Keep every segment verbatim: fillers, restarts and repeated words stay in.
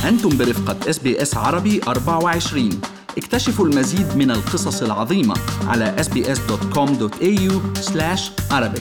أنتم برفقة إس بي إس عربي أربعة وعشرين. اكتشفوا المزيد من القصص العظيمة على إس بي إس دوت كوم دوت إيه يو سلاش عربيك.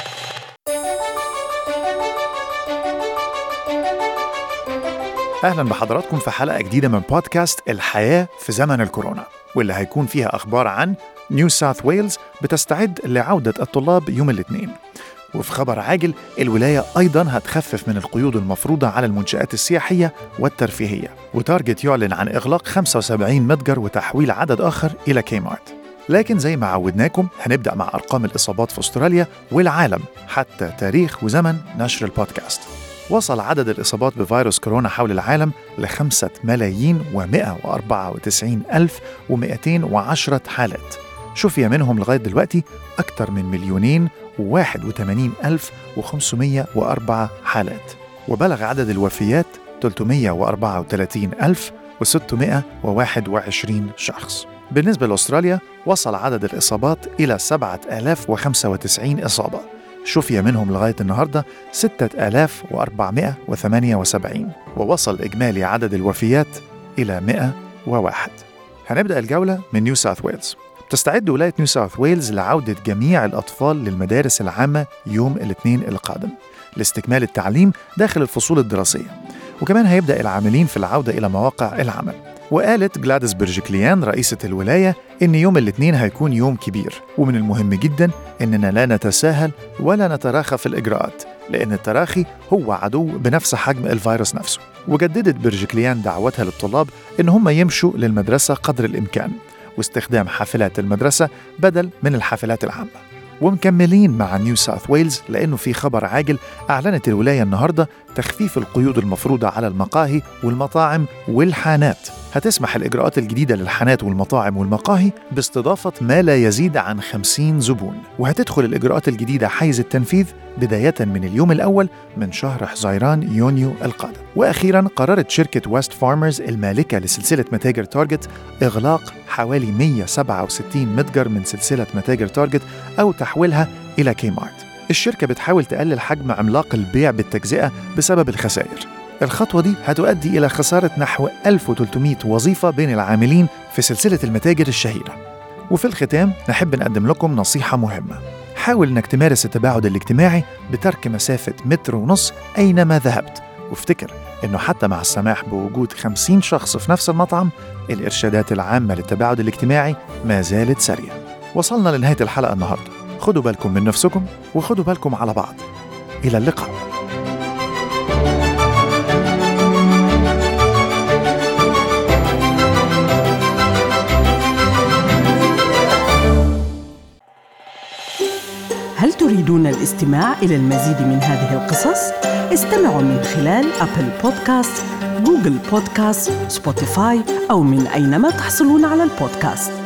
أهلا بحضراتكم في حلقة جديدة من بودكاست الحياة في زمن الكورونا، واللي هيكون فيها أخبار عن نيو ساوث ويلز بتستعد لعودة الطلاب يوم الاثنين. وفي خبر عاجل، الولاية أيضاً هتخفف من القيود المفروضة على المنشآت السياحية والترفيهية، وتارجت يعلن عن إغلاق خمسة وسبعين متجر وتحويل عدد آخر إلى كيمارت. لكن زي ما عودناكم هنبدأ مع أرقام الإصابات في أستراليا والعالم حتى تاريخ وزمن نشر البودكاست. وصل عدد الإصابات بفيروس كورونا حول العالم لخمسة ملايين ومئة وأربعة وتسعين ألف ومئتين وعشرة حالات، شفي منهم لغاية دلوقتي أكثر من مليونين وواحد وثمانين ألف وخمسمائة وأربعة حالات، وبلغ عدد الوفيات ثلاثمائة وأربعة وثلاثين ألف وستمائة وواحد وعشرين شخص. بالنسبة لأستراليا وصل عدد الإصابات إلى سبعة آلاف وخمسة وتسعين إصابة، شفي منهم لغاية النهاردة ستة آلاف وأربعمائة وثمانية وسبعين، ووصل إجمالي عدد الوفيات إلى مئة وواحد. هنبدأ الجولة من نيو ساوث ويلز. تستعد ولاية نيو ساوث ويلز لعودة جميع الأطفال للمدارس العامة يوم الاثنين القادم لاستكمال التعليم داخل الفصول الدراسية، وكمان هيبدأ العاملين في العودة إلى مواقع العمل. وقالت جلاديس برجكليان رئيسة الولاية إن يوم الاثنين هيكون يوم كبير، ومن المهم جداً إننا لا نتساهل ولا نتراخى في الإجراءات، لأن التراخي هو عدو بنفس حجم الفيروس نفسه. وجددت برجكليان دعوتها للطلاب إن هم يمشوا للمدرسة قدر الإمكان، واستخدام حافلات المدرسة بدل من الحافلات العامة. ومكملين مع نيو ساوث ويلز لأنه في خبر عاجل، أعلنت الولاية النهاردة تخفيف القيود المفروضة على المقاهي والمطاعم والحانات. هتسمح الإجراءات الجديدة للحانات والمطاعم والمقاهي باستضافة ما لا يزيد عن خمسين زبون، وهتدخل الإجراءات الجديدة حيز التنفيذ بداية من اليوم الأول من شهر حزيران يونيو القادم. وأخيراً قررت شركة ويست فارمرز المالكة لسلسلة متاجر تارجت إغلاق حوالي مئة وسبعة وستين متجر من سلسلة متاجر تارجت أو تحويلها إلى كيمارت. الشركة بتحاول تقلل حجم عملاق البيع بالتجزئة بسبب الخسائر. الخطوة دي هتؤدي إلى خسارة نحو ألف وثلاثمائة وظيفة بين العاملين في سلسلة المتاجر الشهيرة. وفي الختام نحب نقدم لكم نصيحة مهمة: حاول إنك تمارس التباعد الاجتماعي بترك مسافة متر ونص أينما ذهبت، وافتكر إنه حتى مع السماح بوجود خمسين شخص في نفس المطعم، الإرشادات العامة للتباعد الاجتماعي ما زالت سارية. وصلنا لنهاية الحلقة النهاردة. خدوا بالكم من نفسكم وخدوا بالكم على بعض. إلى اللقاء. هل تريدون الاستماع إلى المزيد من هذه القصص؟ استمعوا من خلال أبل بودكاست، جوجل بودكاست، سبوتيفاي أو من أينما تحصلون على البودكاست.